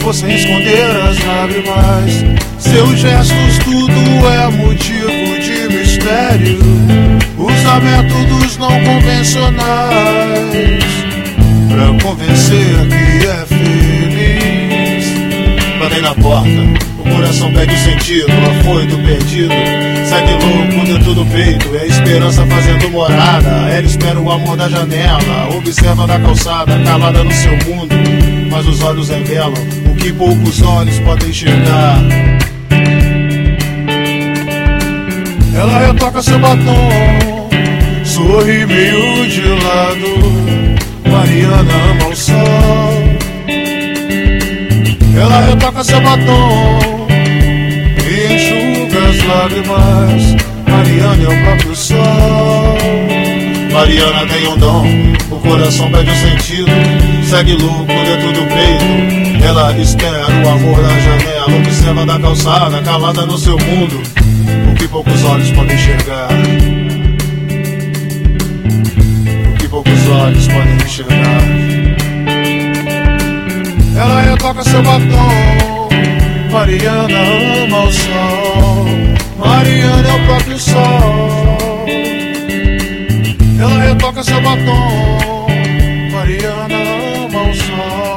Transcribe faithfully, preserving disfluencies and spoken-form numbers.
fossem esconder as lágrimas. Seus gestos tudo é motivo de mistério. Usa métodos não convencionais pra convencer que é feliz. Batei na porta, o coração pede o sentido, afoito perdido. Segue louco dentro do peito, é a esperança fazendo morada. Ela espera o amor da janela, observa da calçada, calada no seu mundo. Mas os olhos revelam o que poucos olhos podem enxergar. Ela retoca seu batom, sorri meio de lado. Mariana ama o sol. Ela retoca seu batom e enxuga as lágrimas. Mariana é o próprio sol. Mariana tem um dom, o coração pede o sentido. Segue louco dentro do peito, ela espera o amor na janela. Observa da calçada, calada no seu mundo, o que poucos olhos podem enxergar. O que poucos olhos podem enxergar. Ela retoca seu batom. Mariana ama o sol. Mariana é o próprio sol. Ela retoca seu batom. Mariana ama o sol.